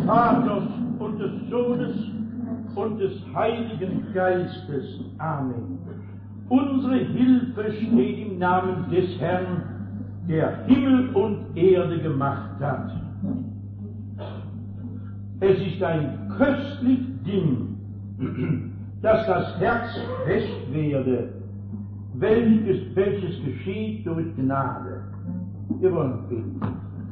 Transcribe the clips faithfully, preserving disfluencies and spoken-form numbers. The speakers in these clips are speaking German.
Vaters und des Sohnes und des Heiligen Geistes. Amen. Unsere Hilfe steht im Namen des Herrn, der Himmel und Erde gemacht hat. Es ist ein köstlich Ding, dass das Herz fest werde, welches, welches geschieht durch Gnade. Wir wollen beten.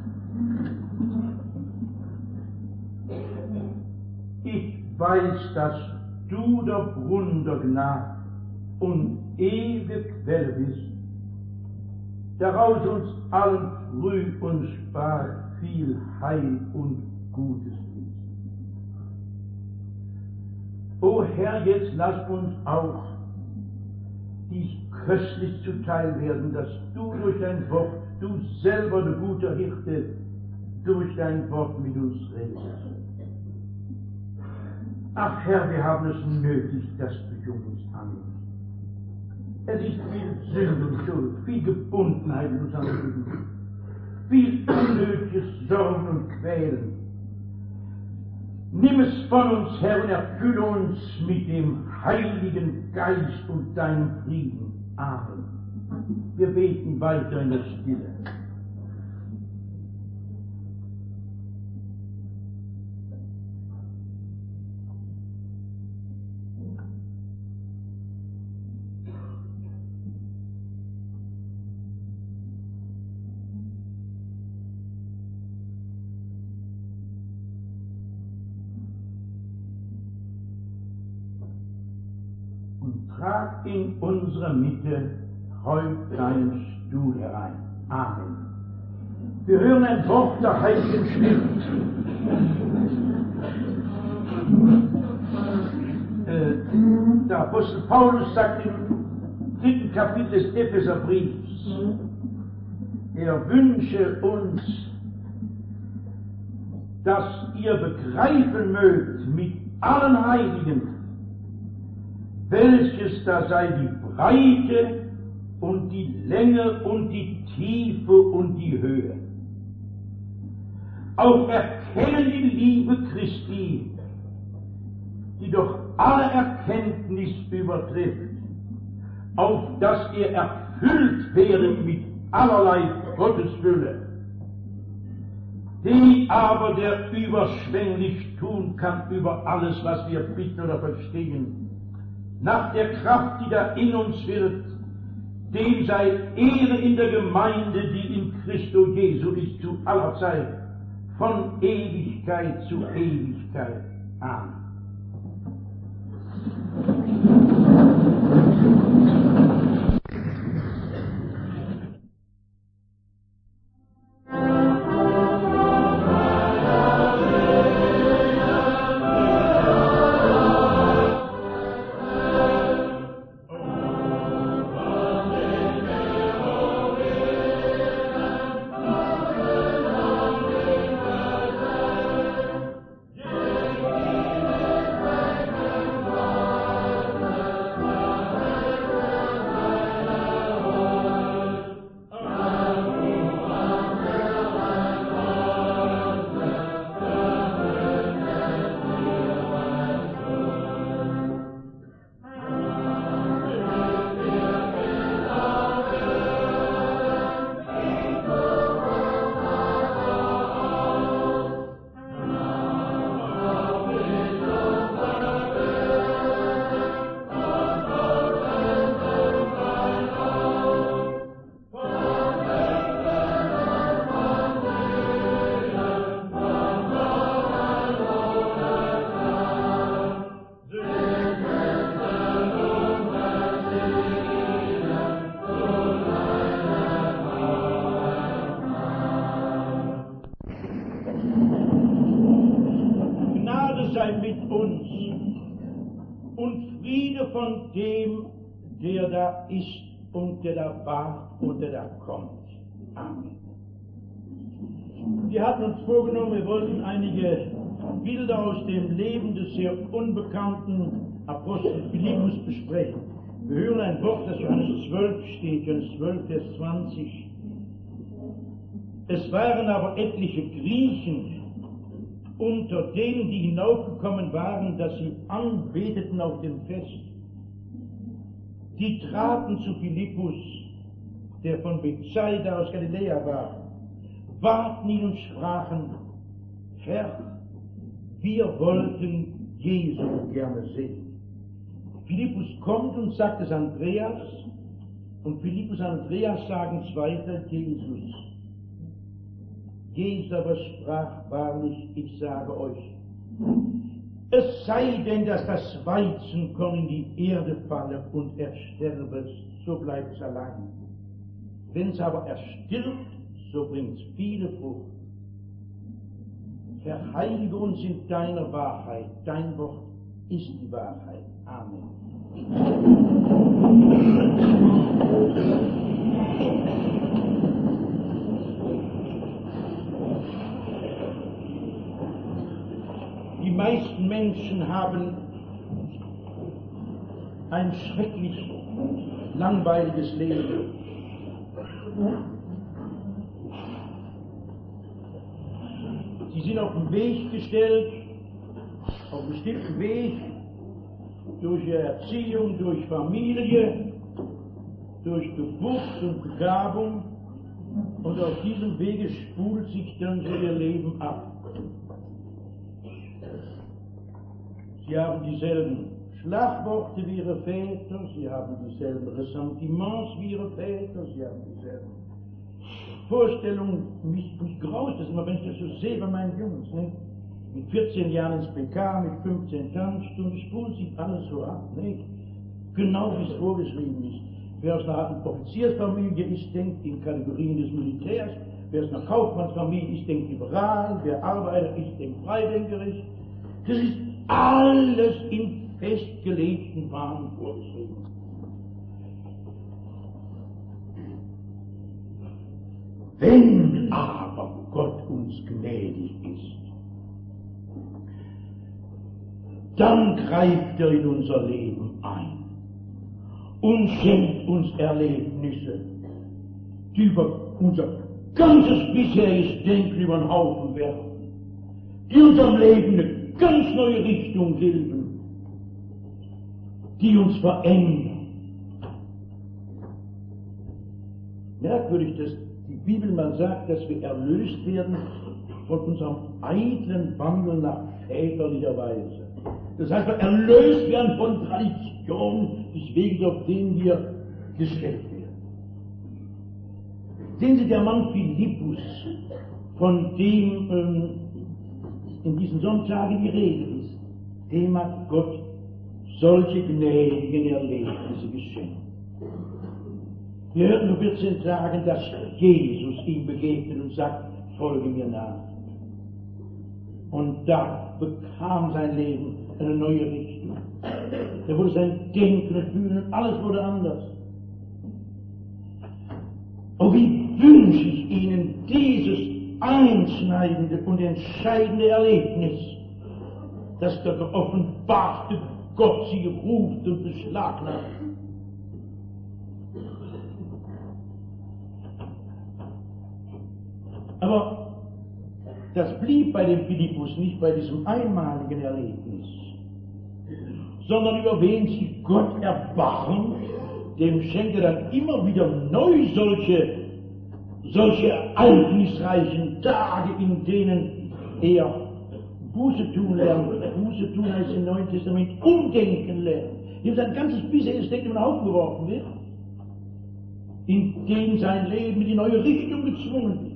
Ich weiß, dass du der Brunnen der Gnade und ewige Quelle bist, daraus uns allen früh und spät viel Heil und Gutes fließt. O Herr, jetzt lass uns auch dies köstlich zuteil werden, dass du durch dein Wort, du selber, der gute Hirte, durch dein Wort mit uns redest. Ach Herr, wir haben es nötig, dass du dich um uns annimmst. Es ist viel Sünde und Schuld, viel Gebundenheit in unserem Leben, viel unnötiges Sorgen und Quälen. Nimm es von uns, Herr, und erfülle uns mit dem Heiligen Geist und deinem Frieden. Amen. Wir beten weiter in der Stille. Trag in unsere Mitte heute deinen Stuhl herein. Amen. Wir hören ein Wort der Heiligen Schrift. Äh, der Apostel Paulus sagt im dritten Kapitel des Epheserbriefs, er wünsche uns, dass ihr begreifen mögt mit allen Heiligen, welches da sei die Breite und die Länge und die Tiefe und die Höhe. Auch erkennen die Liebe Christi, die doch alle Erkenntnis übertrifft, auf dass ihr erfüllt werdet mit allerlei Gottesfülle, die aber der überschwänglich tun kann über alles, was wir bitten oder verstehen, nach der Kraft, die da in uns wird, dem sei Ehre in der Gemeinde, die in Christo Jesu ist, zu aller Zeit, von Ewigkeit zu Ewigkeit. Amen. Von dem, der da ist und der da war und der da kommt. Amen. Wir hatten uns vorgenommen, wir wollten einige Bilder aus dem Leben des sehr unbekannten Apostel Philippus besprechen. Wir hören ein Wort, das Johannes zwölf steht, Johannes zwölf, Vers zwanzig. Es waren aber etliche Griechen unter denen, die hinaufgekommen waren, dass sie anbeteten auf dem Fest, die traten zu Philippus, der von Bethsaida aus Galiläa war, warfen ihn und sprachen: Herr, wir wollten Jesu gerne sehen. Philippus kommt und sagt es Andreas, und Philippus und Andreas sagen zweifel Jesus. Jesus aber sprach: Wahrlich, ich sage euch, es sei denn, dass das Weizenkorn in die Erde falle und er sterbe, so bleibt es allein. Wenn es aber erstirbt, so bringt es viele Frucht. Verheilige uns in deiner Wahrheit. Dein Wort ist die Wahrheit. Amen. Die meisten Menschen haben ein schrecklich langweiliges Leben. Sie sind auf den Weg gestellt, auf einen bestimmten Weg, durch Erziehung, durch Familie, durch Geburt und Begabung, und auf diesem Wege spult sich dann so ihr Leben ab. Sie haben dieselben Schlagworte wie ihre Väter, sie haben dieselben Ressentiments wie ihre Väter, sie haben dieselben Vorstellungen. Mich, mich graust das immer, wenn ich das so sehe bei meinen Jungs. Ne? Mit vierzehn Jahren ins P K, mit fünfzehn Tanzstunden, spult sich alles so ab. Ne? Genau wie es vorgeschrieben ist. Wer aus einer Offiziersfamilie ist, denkt in Kategorien des Militärs. Wer aus einer Kaufmannsfamilie ist, denkt liberal. Wer Arbeiter ist, denkt freidenkerisch. Das ist alles in festgelegten Bahnen vorgeschrieben. Wenn aber Gott uns gnädig ist, dann greift er in unser Leben ein und schenkt uns Erlebnisse, die über unser ganzes bisheriges Denken über den Haufen werfen, die unserem Leben eine ganz neue Richtung geben, die uns verändern. Merkwürdig, dass die Bibel mal sagt, dass wir erlöst werden von unserem eitlen Wandel nach väterlicher Weise. Das heißt, wir erlöst werden von Tradition des Weges, auf den wir gestellt werden. Sehen Sie, der Mann Philippus, von dem ähm, in diesen Sonntagen die Rede ist, dem hat Gott solche gnädigen Erlebnisse geschenkt. Wir hörten vor vierzehn Tagen, dass Jesus ihm begegnet und sagt: Folge mir nach. Und da bekam sein Leben eine neue Richtung. Da wurde sein Denken und Fühlen, alles wurde anders. Oh, wie wünsche ich Ihnen dieses einschneidende und entscheidende Erlebnis, dass der geoffenbarte Gott sie ruft und beschlagnahmt. Aber das blieb bei dem Philippus nicht bei diesem einmaligen Erlebnis, sondern über wen sich Gott erbarmt, dem schenkt er dann immer wieder neu solche, solche ereignisreichen Tage, in denen er Buße tun lernt. Buße tun heißt im Neuen Testament umdenken lernen. Ihm sein ganzes bisheriges Denken in den Haufen geworfen wird, in dem sein Leben in die neue Richtung gezwungen wird.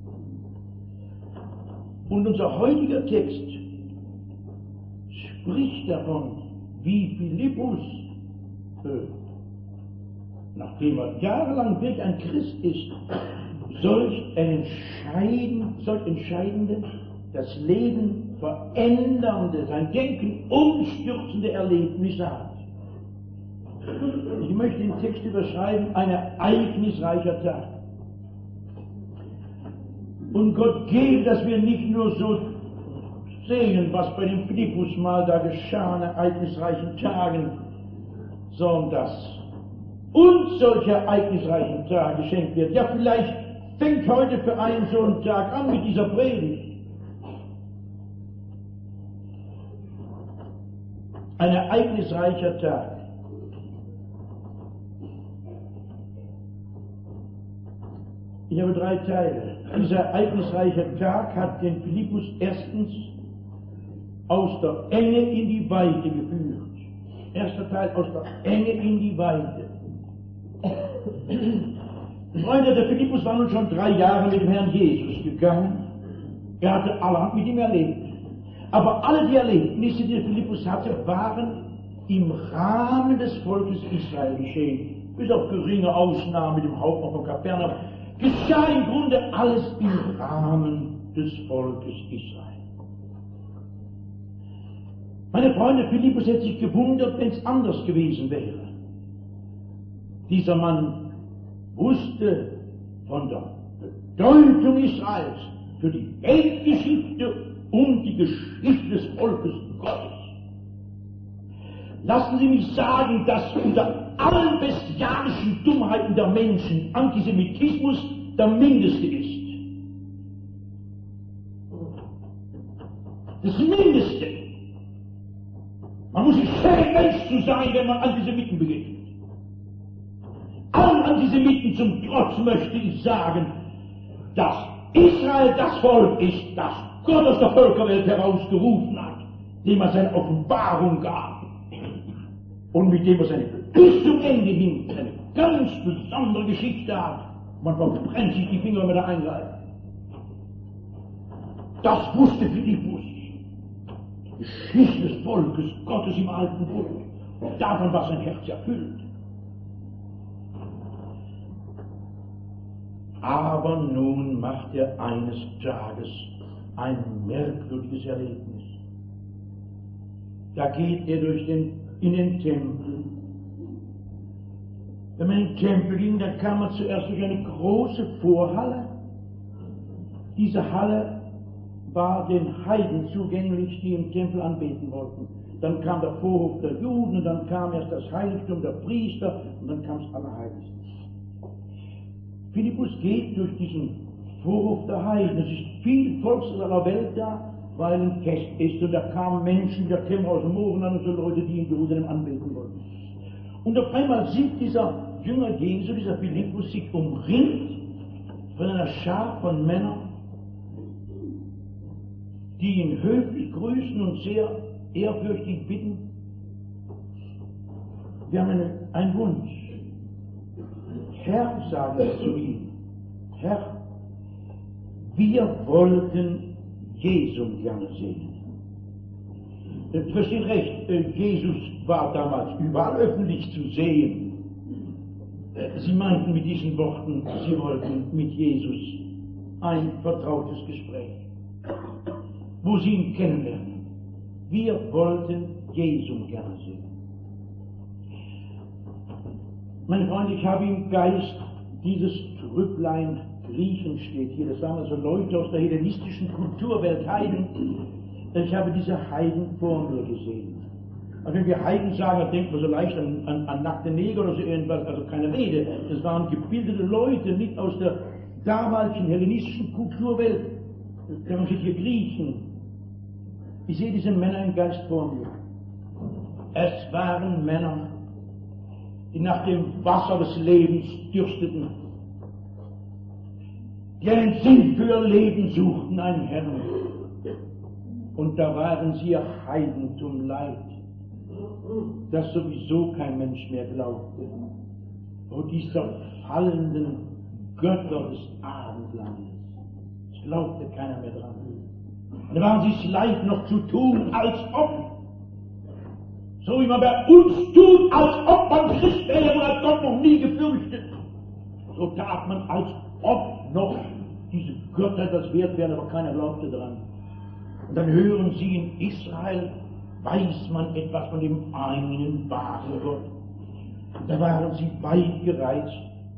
Und unser heutiger Text spricht davon, wie Philippus, äh, nachdem er jahrelang wirklich ein Christ ist, solch, entscheidend, solch entscheidende, das Leben verändernde, sein Denken umstürzende Erlebnisse hat. Ich möchte den Text überschreiben: ein ereignisreicher Tag. Und Gott gebe, dass wir nicht nur so sehen, was bei dem Philippus mal da geschah an ereignisreichen Tagen, sondern dass uns solche ereignisreichen Tage geschenkt wird. Ja, vielleicht fängt heute für einen so einen Tag an mit dieser Predigt. ein ereignisreicher Tag. Ich habe drei Teile. Dieser ereignisreiche Tag hat den Philippus erstens aus der Enge in die Weite geführt. Erster Teil, aus der Enge in die Weite. Freunde, der Philippus war nun schon drei Jahre mit dem Herrn Jesus gegangen. Er hatte allerhand mit ihm erlebt. Aber alle die Erlebnisse, die der Philippus hatte, waren im Rahmen des Volkes Israel geschehen. Bis auf geringe Ausnahmen mit dem Hauptmann von Kapernaum geschah im Grunde alles im Rahmen des Volkes Israel. Meine Freunde, Philippus hätte sich gewundert, wenn es anders gewesen wäre. Dieser Mann wusste von der Bedeutung Israels für die Weltgeschichte und die Geschichte des Volkes Gottes. Lassen Sie mich sagen, dass unter allen bestialischen Dummheiten der Menschen Antisemitismus der mindeste ist. Das Mindeste. Man muss sich schämen, Mensch zu sein, wenn man Antisemiten begegnet. Allen Antisemiten zum Trotz möchte ich sagen, dass Israel das Volk ist, das Gott aus der Völkerwelt herausgerufen hat, dem er seine Offenbarung gab und mit dem er seine bis zum Ende hin eine ganz besondere Geschichte hat. Man verbrennt sich die Finger, wenn man da eingreift. Das wusste Philippus. Die Geschichte des Volkes Gottes im Alten Bund. Und davon war sein Herz erfüllt. Aber nun macht er eines Tages ein merkwürdiges Erlebnis. Da geht er durch den, in den Tempel. Wenn man in den Tempel ging, dann kam man zuerst durch eine große Vorhalle. Diese Halle war den Heiden zugänglich, die im Tempel anbeten wollten. Dann kam der Vorhof der Juden und dann kam erst das Heiligtum der Priester und dann kam es Allerheiligste. Philippus geht durch diesen Vorhof der Heiden. Es ist viel Volk aus aller Welt da, weil ein Fest ist. Und da kamen Menschen, da kämen aus dem Morgen an, so Leute, die in Jerusalem anbeten wollten. Und auf einmal sieht dieser Jünger Jesu, dieser Philippus, sich umringt von einer Schar von Männern, die ihn höflich grüßen und sehr ehrfürchtig bitten. Wir haben eine, einen Wunsch. Herr, sagen wir zu ihm, Herr, wir wollten Jesus gerne sehen. Äh, versteht recht, äh, Jesus war damals überall öffentlich zu sehen. Äh, Sie meinten mit diesen Worten, Sie wollten mit Jesus ein vertrautes Gespräch, wo Sie ihn kennenlernen. Wir wollten Jesus gerne sehen. Meine Freunde, ich habe im Geist dieses Trüpplein Griechen steht hier. Das waren also Leute aus der hellenistischen Kulturwelt, Heiden. Ich habe diese Heiden vor mir gesehen. Also wenn wir Heiden sagen, dann denkt man so leicht an, an, an nackte Neger oder so irgendwas, also keine Rede. Das waren gebildete Leute, nicht aus der damaligen hellenistischen Kulturwelt. Das sind hier Griechen. Ich sehe diese Männer im Geist vor mir. Es waren Männer, die nach dem Wasser des Lebens dürsteten, die einen Sinn für ihr Leben suchten, einen Herrn. Und da waren sie ihr Heidentum leid, das sowieso kein Mensch mehr glaubte. Oh, diese fallenden Götter des Abendlandes, es glaubte keiner mehr dran. Da waren sie es leid, noch zu tun, als ob, so wie man bei uns tut, als ob man Christ wäre und als Gott noch nie gefürchtet. So tat man, als ob noch diese Götter das wert wären, aber keiner glaubte dran. Und dann hören sie, in Israel weiß man etwas von dem einen wahren Gott. Und da waren sie weit gereist,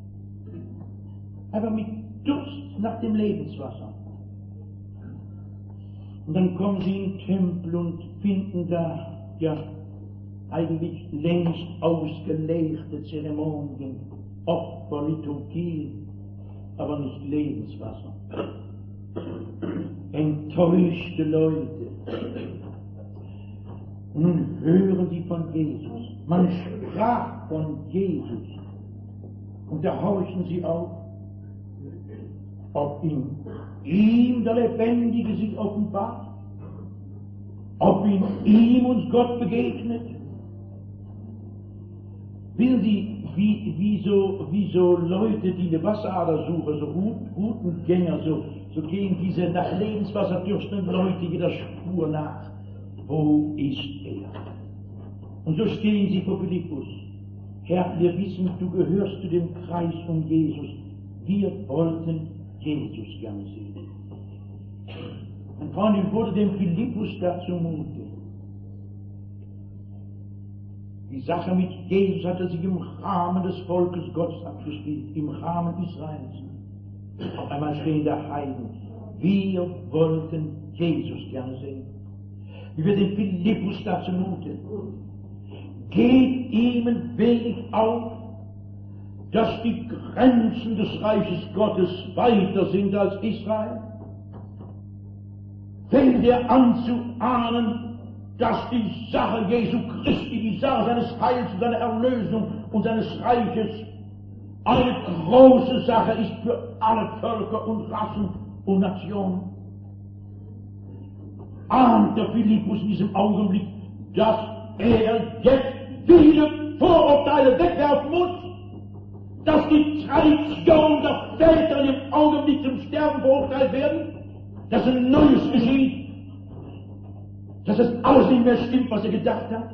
aber mit Durst nach dem Lebenswasser. Und dann kommen sie in den Tempel und finden da, ja, eigentlich längst ausgelegte Zeremonien, Opfer, Liturgien, aber nicht Lebenswasser. Enttäuschte Leute. Und nun hören sie von Jesus. Man sprach von Jesus. Und da horchen sie auf, ob in ihm der Lebendige sich offenbart, ob in ihm uns Gott begegnet. Wissen Sie, wie, wie, so, wie so Leute, die eine Wasserader suchen, so Routengänger, so, so gehen diese nach Lebenswasser dürstenden Leute jeder Spur nach. Wo ist er? Und so stehen sie vor Philippus. Herr, wir wissen, du gehörst zu dem Kreis um Jesus. Wir wollten Jesus gerne sehen. Und Freundin, wurde dem Philippus dazu Mute. Die Sache mit Jesus hatte sich im Rahmen des Volkes Gottes abgespielt, im Rahmen Israels. Auf einmal stehen da Heiden. Wir wollten Jesus gerne sehen. Wie wird dem Philippus dazu Mute? Geht ihm wenig auf, dass die Grenzen des Reiches Gottes weiter sind als Israel? Fängt er an zu ahnen, dass die Sache Jesu Christi, die Sache seines Heils und seiner Erlösung und seines Reiches eine große Sache ist für alle Völker und Rassen und Nationen? Ahnt der Philippus in diesem Augenblick, dass er jetzt viele Vorurteile wegwerfen muss, dass die Tradition der Väter in dem Augenblick zum Sterben verurteilt werden, dass ein Neues geschieht, dass es alles nicht mehr stimmt, was er gedacht hat?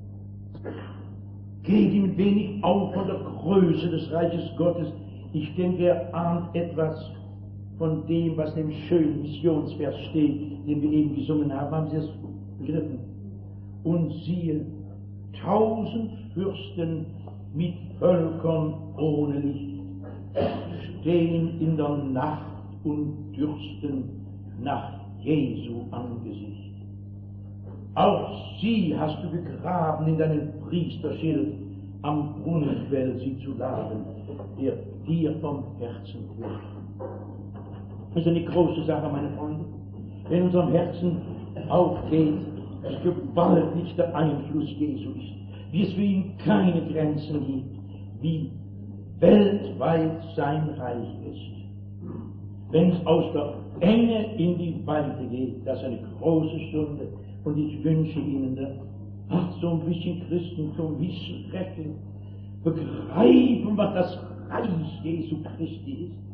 Geht ihm wenig auf von der Größe des Reiches Gottes. Ich denke, er ahnt etwas von dem, was in dem schönen Missionsvers steht, den wir eben gesungen haben. Haben Sie es begriffen? Und siehe, tausend Fürsten mit Völkern ohne Licht stehen in der Nacht und dürsten nach Jesu Angesicht. Auch sie hast du begraben in deinen Priesterschild, am Brunnenquell sie zu laden, der dir vom Herzen quillt. Das ist eine große Sache, meine Freunde. Wenn in unserem Herzen aufgeht, dass gewaltig der Einfluss Jesu ist, wie es für ihn keine Grenzen gibt, wie weltweit sein Reich ist. Wenn es aus der Enge in die Weite geht, das ist eine große Stunde. Und ich wünsche Ihnen, ach, so ein bisschen Christentum, wie schrecklich, begreifen, was das Reich Jesu Christi ist.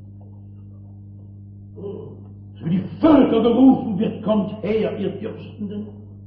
Wie die Völker gerufen wird, kommt her, ihr Dürstenden.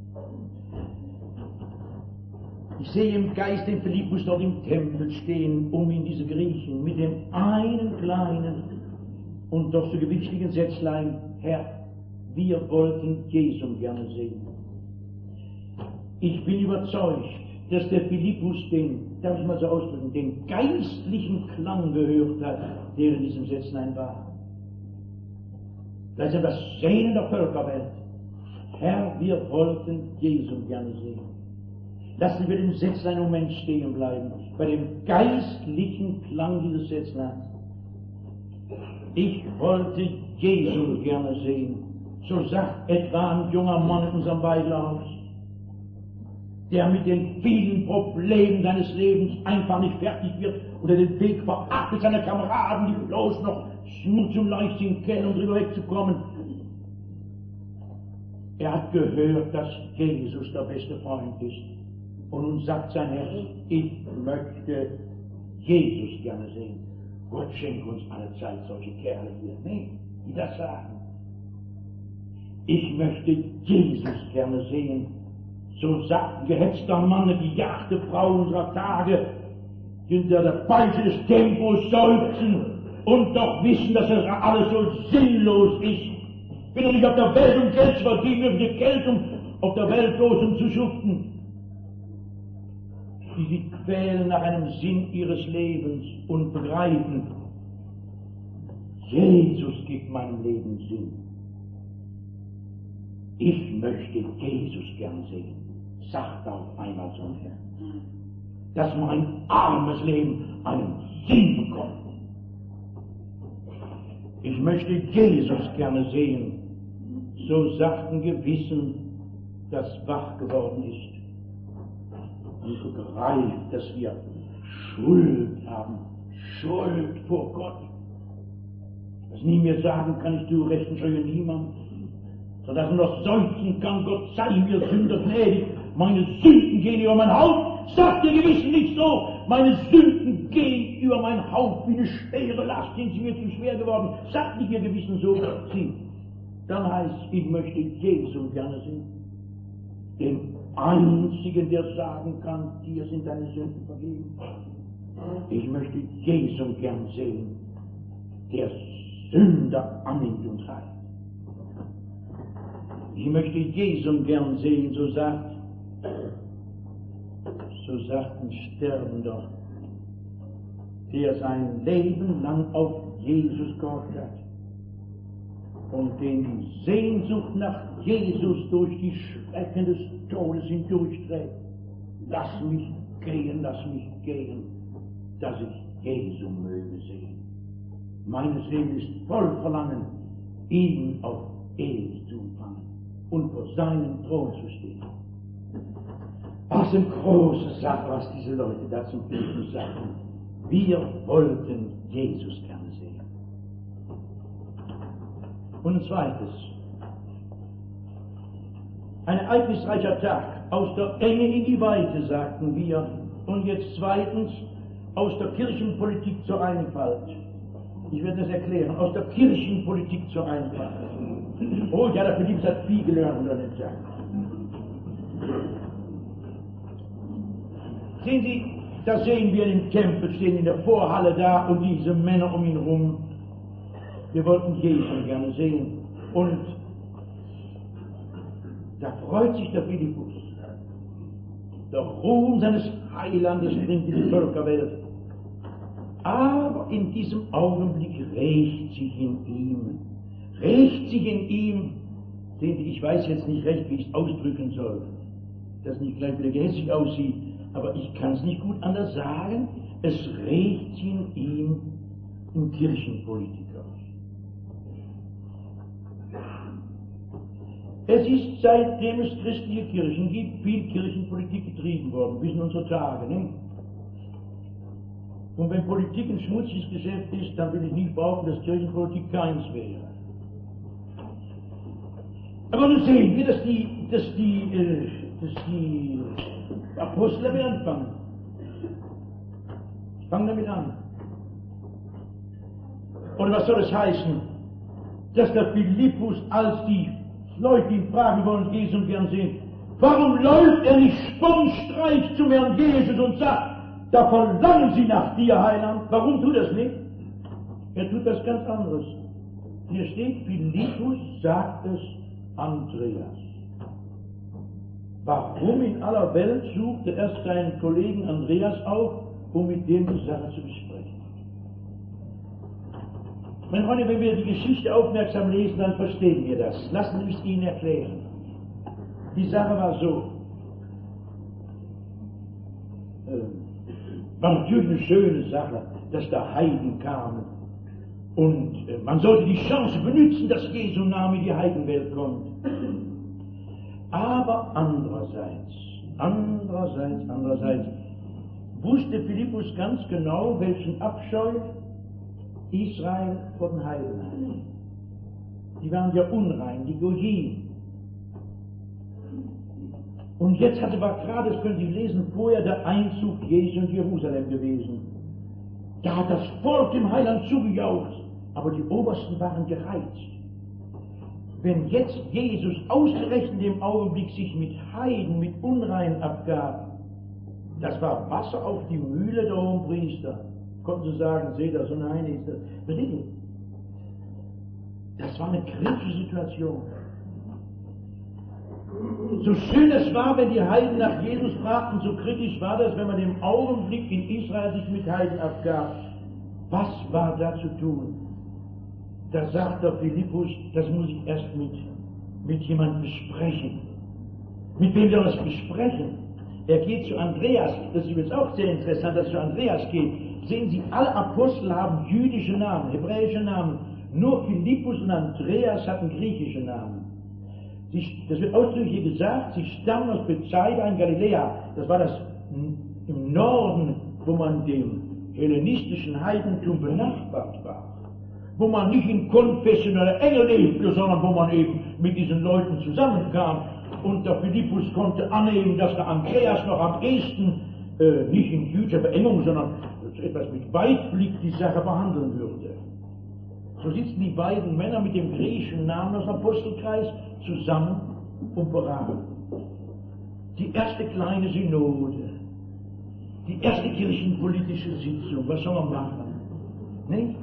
Ich sehe im Geist den Philippus dort im Tempel stehen, um ihn diese Griechen mit dem einen kleinen und doch so gewichtigen Sätzlein: Herr, wir wollten Jesum gerne sehen. Ich bin überzeugt, dass der Philippus den, darf ich mal so ausdrücken, den geistlichen Klang gehört hat, der in diesem Sätzlein war. Das ist das Sehnen der Völkerwelt. Herr, wir wollten Jesum gerne sehen. Lassen wir dem Sätzlein einen Moment stehen bleiben, bei dem geistlichen Klang dieses Sätzleins. Ich wollte Jesum gerne sehen. So sagt etwa ein junger Mann in unserem Beilaus, der mit den vielen Problemen seines Lebens einfach nicht fertig wird oder den Weg verachtet seiner Kameraden, die bloß noch Schmutz und Leichtsinn kennen, um drüber wegzukommen. Er hat gehört, dass Jesus der beste Freund ist. Und nun sagt sein Herz: Ich möchte Jesus gerne sehen. Gott schenkt uns alle Zeit solche Kerle hier. Nee, die das sagen. Ich möchte Jesus gerne sehen. So sagt ein gehetzter Mann, die jagte Frau unserer Tage, hinter der Peitsche des Tempos seufzen und doch wissen, dass das alles so sinnlos ist. Ich bin doch nicht auf der Welt, um Geld zu verdienen, um die Geld um, auf der Welt bloß um zu schuften. Die sich quälen nach einem Sinn ihres Lebens und begreifen, Jesus gibt meinem Leben Sinn. Ich möchte Jesus gern sehen, sagt auf einmal so ein Herr, dass mein armes Leben einen Sinn bekommt. Ich möchte Jesus gerne sehen, so sagt ein Gewissen, das wach geworden ist und begreift, dass wir Schuld haben, Schuld vor Gott. Dass nie mehr sagen kann, ich tue Recht und scheue niemand, sodass man noch seufzen kann, Gott sei mir Sünder gnädig, meine Sünden gehen über mein Haupt, sagt ihr Gewissen nicht so, meine Sünden gehen über mein Haupt wie eine schwere Last, sind sie mir zu schwer geworden, sagt nicht ihr Gewissen so, sie. Dann heißt, ich möchte Jesu gerne sehen, den einzigen, der sagen kann, dir sind deine Sünden vergeben. Ich möchte Jesu gern sehen, der Sünder annimmt und heilt. Ich möchte Jesu gern sehen, so sagt, so sagt ein Sterbender, der sein Leben lang auf Jesus gehofft hat und den die Sehnsucht nach Jesus durch die Schrecken des Todes hindurchträgt. Lass mich gehen, lass mich gehen, dass ich Jesu möge sehen. Meine Seele ist voll Verlangen, ihn auf ewig zu empfangen und vor seinem Thron zu stehen. Was eine große Sache, was diese Leute da zum Beten sagten. Wir wollten Jesus gerne sehen. Und ein zweites, ein ereignisreicher Tag, aus der Enge in die Weite, sagten wir. Und jetzt zweitens, aus der Kirchenpolitik zur Einfalt. Ich werde das erklären, aus der Kirchenpolitik zur Einfalt. Oh ja, der Philippus hat viel gelernt an dem Tag. Sehen Sie, da sehen wir den Tempel stehen in der Vorhalle da und diese Männer um ihn rum. Wir wollten Jesus gerne sehen. Und da freut sich der Philippus. Der Ruhm seines Heilandes bringt in die Völkerwelt. Aber in diesem Augenblick rächt sich in ihm, rächt sich in ihm, sehen Sie, ich weiß jetzt nicht recht, wie ich es ausdrücken soll, dass nicht gleich wieder gehässig aussieht, aber ich kann es nicht gut anders sagen, es rächt sich in ihm ein Kirchenpolitiker. Es ist, seitdem es christliche Kirchen gibt, viel Kirchenpolitik getrieben worden, bis in unsere Tage, ne? Und wenn Politik ein schmutziges Geschäft ist, dann will ich nicht behaupten, dass Kirchenpolitik keins wäre. Aber nun sehen wir, dass die, dass die, äh, dass die Apostel damit anfangen. Ich fange damit an. Und was soll es heißen? Dass der Philippus, als die Leute ihn fragen wollen, Jesus gern sehen, warum läuft er nicht Spornstreich zum Herrn Jesus und sagt, da verlangen sie nach dir, Heiland. Warum tut er es nicht? Er tut das ganz anderes. Hier steht, Philippus sagt es Andreas. Warum in aller Welt sucht er erst seinen Kollegen Andreas auf, um mit dem die Sache zu besprechen? Meine Freunde, wenn wir die Geschichte aufmerksam lesen, dann verstehen wir das. Lassen Sie mich Ihnen erklären. Die Sache war so. Ähm, war natürlich eine schöne Sache, dass da Heiden kamen. Und äh, man sollte die Chance benutzen, dass Jesu Name in die Heidenwelt kommt. Aber andererseits, andererseits, andererseits, wusste Philippus ganz genau, welchen Abscheu Israel vor den Heiden hat. Die waren ja unrein, die Goyim. Und jetzt hatte war gerade, das können Sie lesen, vorher der Einzug Jesu in Jerusalem gewesen. Da hat das Volk dem Heiland zugejaucht, aber die Obersten waren gereizt. Wenn jetzt Jesus ausgerechnet im Augenblick sich mit Heiden, mit Unrein abgab, das war Wasser auf die Mühle der Hohenpriester. Konnten Sie sagen, seht das, so nein, ist das. Verstehen Sie? Das war eine kritische Situation. So schön es war, wenn die Heiden nach Jesus fragten, so kritisch war das, wenn man im Augenblick in Israel sich mit Heiden abgab. Was war da zu tun? Da sagt der Philippus, das muss ich erst mit, mit jemandem besprechen. Mit wem soll er es besprechen? Er geht zu Andreas, das ist übrigens auch sehr interessant, dass er zu Andreas geht. Sehen Sie, alle Apostel haben jüdische Namen, hebräische Namen. Nur Philippus und Andreas hatten griechische Namen. Sie, das wird ausdrücklich hier gesagt, sie stammen aus Bethsaida in Galiläa. Das war das im Norden, wo man dem hellenistischen Heidentum benachbart war, wo man nicht in konfessioneller Enge lebte, sondern wo man eben mit diesen Leuten zusammenkam. Und der Philippus konnte annehmen, dass der Andreas noch am ehesten, äh, nicht in jüdischer Beengung, sondern etwas mit Weitblick die Sache behandeln würde. So sitzen die beiden Männer mit dem griechischen Namen aus dem Apostelkreis zusammen und beraten. Die erste kleine Synode, die erste kirchenpolitische Sitzung, was soll man machen? Nicht?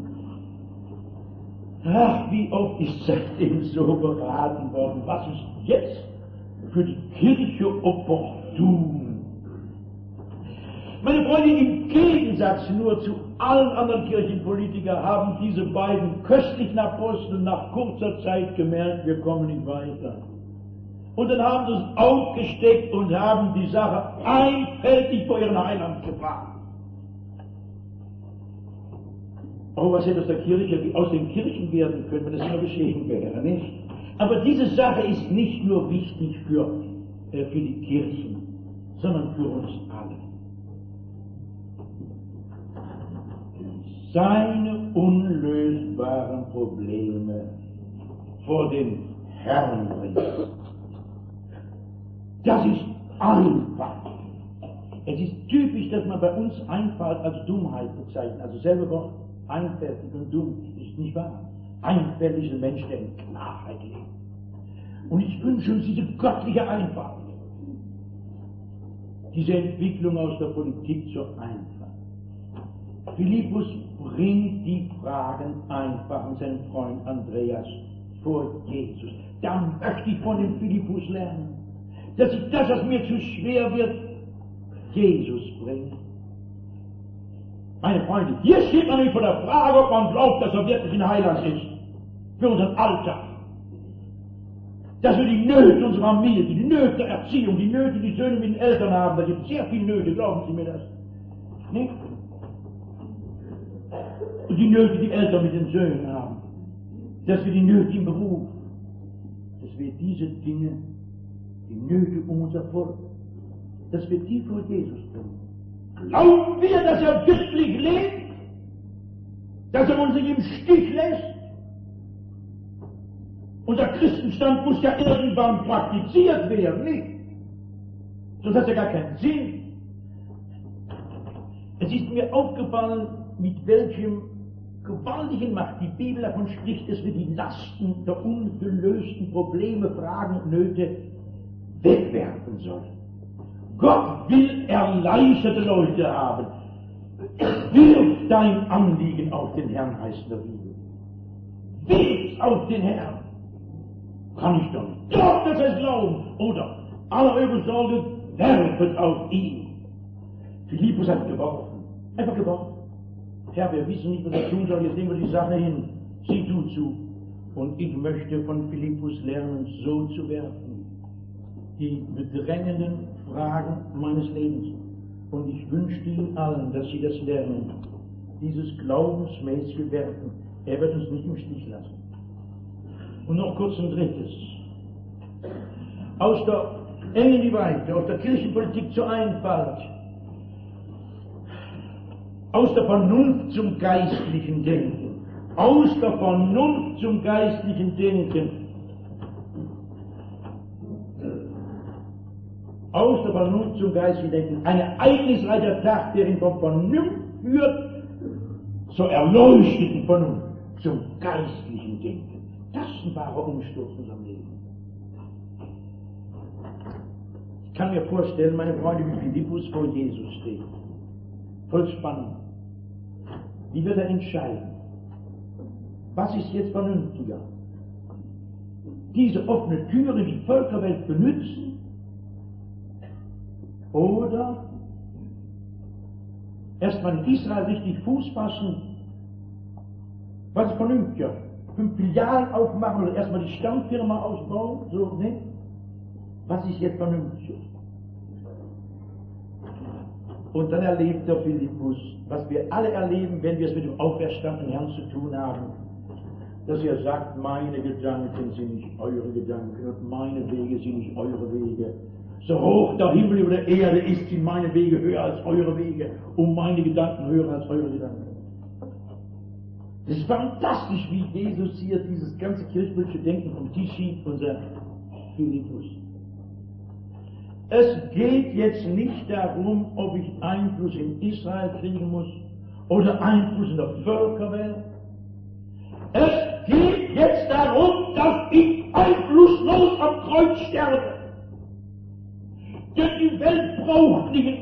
Ach, wie oft ist seitdem so beraten worden, was ist jetzt für die Kirche opportun? Meine Freunde, im Gegensatz nur zu allen anderen Kirchenpolitikern haben diese beiden köstlichen Apostel nach kurzer Zeit gemerkt, wir kommen nicht weiter. Und dann haben sie es aufgesteckt und haben die Sache einfältig vor ihren Heiland gebracht. Oh, was hätte aus der Kirche, aus den Kirchen werden können, wenn es immer geschehen wäre, nicht? Aber diese Sache ist nicht nur wichtig für, äh, für die Kirchen, sondern für uns alle. Seine unlösbaren Probleme vor den Herrn bringen. Das ist einfach. Es ist typisch, dass man bei uns Einfalt als Dummheit bezeichnet. Also selber Wort, einfältig und dumm, ist nicht wahr. Einfältig ist ein Mensch, der in Klarheit lebt. Und ich wünsche uns diese göttliche Einfalt, diese Entwicklung aus der Politik zur Einfalt. Philippus bringt die Fragen einfach an seinen Freund Andreas vor Jesus. Da möchte ich von dem Philippus lernen, dass ich das, was mir zu schwer wird, Jesus bringe. Meine Freunde, hier steht man nicht vor der Frage, ob man glaubt, dass er wirklich ein Heiland ist. Für unseren Alltag. Dass wir die Nöte unserer Familie, die Nöte der Erziehung, die Nöte, die Söhne mit den Eltern haben, da gibt es sehr viele Nöte, glauben Sie mir das? Nicht? Und die Nöte, die Eltern mit den Söhnen haben. Dass wir die Nöte im Beruf, dass wir diese Dinge, die Nöte um unser Volk, dass wir die vor Jesus bringen. Glauben wir, dass er wirklich lebt? Dass er uns nicht im Stich lässt? Unser Christenstand muss ja irgendwann praktiziert werden, nicht? Sonst hat es ja gar keinen Sinn. Es ist mir aufgefallen, mit welchem gewaltigen Macht die Bibel davon spricht, dass wir die Lasten der ungelösten Probleme, Fragen und Nöte wegwerfen sollen. Gott will erleichterte Leute haben. Wirf dein Anliegen auf den Herrn, heißt der Bibel. Wirf auf den Herrn. Kann ich doch nicht. Doch, dass es glauben. Oder alle eure Sorge werfet auf ihn. Philippus hat geworfen. Einfach geworfen. Herr, wir wissen nicht, was er tun soll. Jetzt nehmen wir die Sache hin. Sieh du zu. Und ich möchte von Philippus lernen, so zu werfen. Die bedrängenden Fragen meines Lebens. Und ich wünsche Ihnen allen, dass Sie das lernen. Dieses glaubensmäßige Werfen. Er wird uns nicht im Stich lassen. Und noch kurz ein drittes. Aus der Enge in die Weite, aus der Kirchenpolitik zur Einfalt, aus der Vernunft zum geistlichen Denken, aus der Vernunft zum geistlichen Denken, aus der Vernunft zum geistlichen Denken, ein ereignisreicher Tag, der ihn von Vernunft führt zur erleuchteten Vernunft, zum geistlichen Denken. Das ist ein wahrer Umsturz in unserem Leben. Ich kann mir vorstellen, meine Freunde, wie Philippus vor Jesus steht. Voll Spannung. Wie wird er entscheiden? Was ist jetzt vernünftiger? Diese offene Türe, die Völkerwelt benützen? Oder erstmal in Israel richtig Fuß fassen? Was ist vernünftiger? Fünf Filialen aufmachen oder erstmal die Stammfirma ausbauen? So, ne? Was ist jetzt vernünftig? Und dann erlebt der Philippus, was wir alle erleben, wenn wir es mit dem auferstandenen Herrn zu tun haben, dass er sagt, meine Gedanken sind nicht eure Gedanken und meine Wege sind nicht eure Wege, So hoch der Himmel über der Erde ist, sind meine Wege höher als eure Wege und meine Gedanken höher als eure Gedanken. Es ist fantastisch, wie Jesus hier dieses ganze kirchliche Denken vom Tisch schiebt und sagt, Philippus, es geht jetzt nicht darum, ob ich Einfluss in Israel kriegen muss oder Einfluss in der Völkerwelt. Es geht jetzt darum, dass ich einflusslos am Kreuz sterbe. Denn die Welt braucht nicht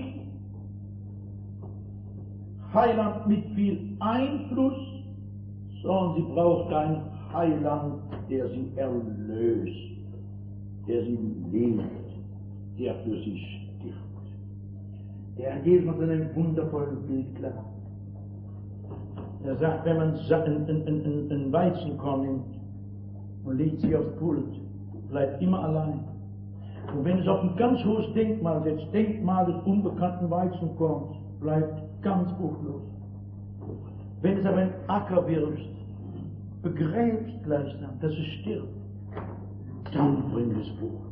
Heiland mit viel Einfluss, sondern sie braucht einen Heiland, der sie erlöst, der sie lebt, der für sie stirbt. Der geht uns in einem wundervollen Bild klar. Er sagt, wenn man ein Weizenkorn nimmt und legt sie aufs Pult, bleibt immer allein. Und wenn es auf ein ganz hohes Denkmal setzt, Denkmal des unbekannten Weizenkorns, bleibt ganz fruchtlos. Wenn es aber in Acker wirfst, begräbst gleichsam, dass es stirbt, dann bringt es Frucht.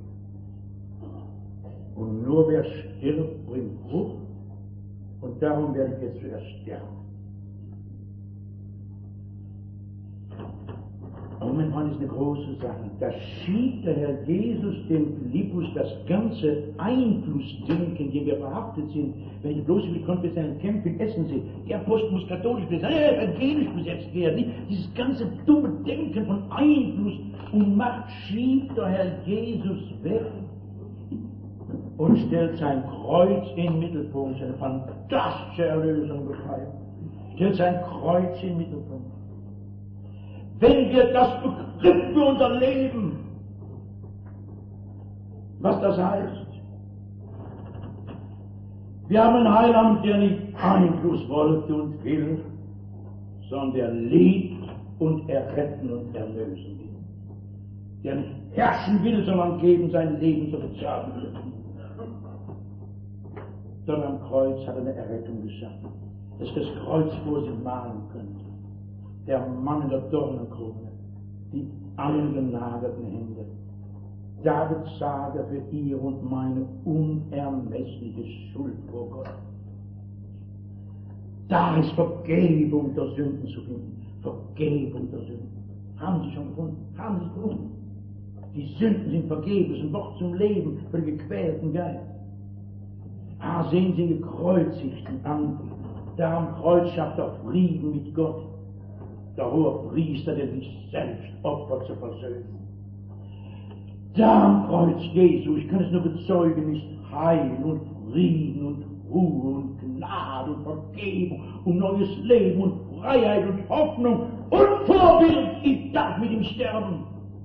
Und nur wer stirbt, bringt Frucht. Und darum werde ich jetzt zuerst sterben. Und das ist eine große Sache. Da schiebt der Herr Jesus dem Philippus das ganze Einflussdenken, dem wir verhaftet sind. Wenn ich bloß mit konfessionellen Kämpfen essen sehe, der Apostel muss katholisch besetzt werden, äh, evangelisch besetzt werden. Dieses ganze dumme Denken von Einfluss und Macht schiebt der Herr Jesus weg und stellt sein Kreuz in den Mittelpunkt. Eine fantastische Erlösung befreien. Stellt sein Kreuz in den Mittelpunkt. Wenn wir das begriffen für unser Leben, was das heißt. Wir haben einen Heiland, der nicht Einfluss wollte und will, sondern der liebt und erretten und erlösen will. Der nicht herrschen will, sondern geben sein Leben zur Bezahlung. Sondern am Kreuz hat er eine Errettung geschaffen, dass das Kreuz vor sich malen könnte. Der Mann in der Dornenkrone, die angenagelten Hände. David sage für ihr und meine unermessliche Schuld vor Gott. Da ist Vergebung der Sünden zu finden. Vergebung der Sünden. Haben Sie schon gefunden? Haben Sie es gefunden? Die Sünden sind vergeben, das ist ein Wort zum Leben für den gequälten Geist. Ah, sehen Sie den Gekreuzigten an. Da am Kreuz schafft er Frieden mit Gott. Der hohe Priester, der sich selbst opfert zur Versöhnung. Da am Kreuz Jesu, ich kann es nur bezeugen, ist Heil und Frieden und Ruhe und Gnade und Vergebung und neues Leben und Freiheit und Hoffnung und Vorbild. Ich darf mit ihm sterben.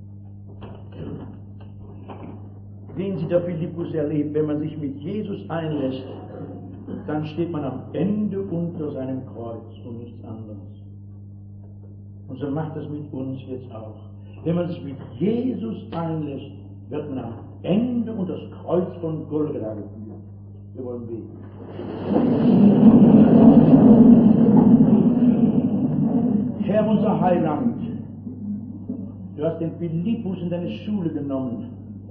Den Sie der Philippus erlebt, wenn man sich mit Jesus einlässt, dann steht man am Ende unter seinem Kreuz und nichts anderes. Und so macht es mit uns jetzt auch. Wenn man sich mit Jesus einlässt, wird man am Ende unter das Kreuz von Golgatha geführt. Wir wollen beten. Herr, unser Heiland, du hast den Philippus in deine Schule genommen,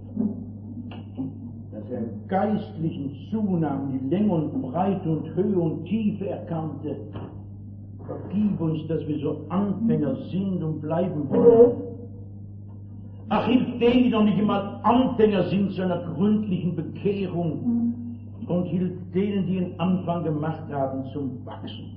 dass er im geistlichen zunahm, die Länge und Breite und Höhe und Tiefe erkannte. Vergib uns, dass wir so Anfänger sind und bleiben wollen. Ach, hilf denen, die noch nicht immer Anfänger sind zu einer gründlichen Bekehrung. Und hilf denen, die einen Anfang gemacht haben, zum Wachsen.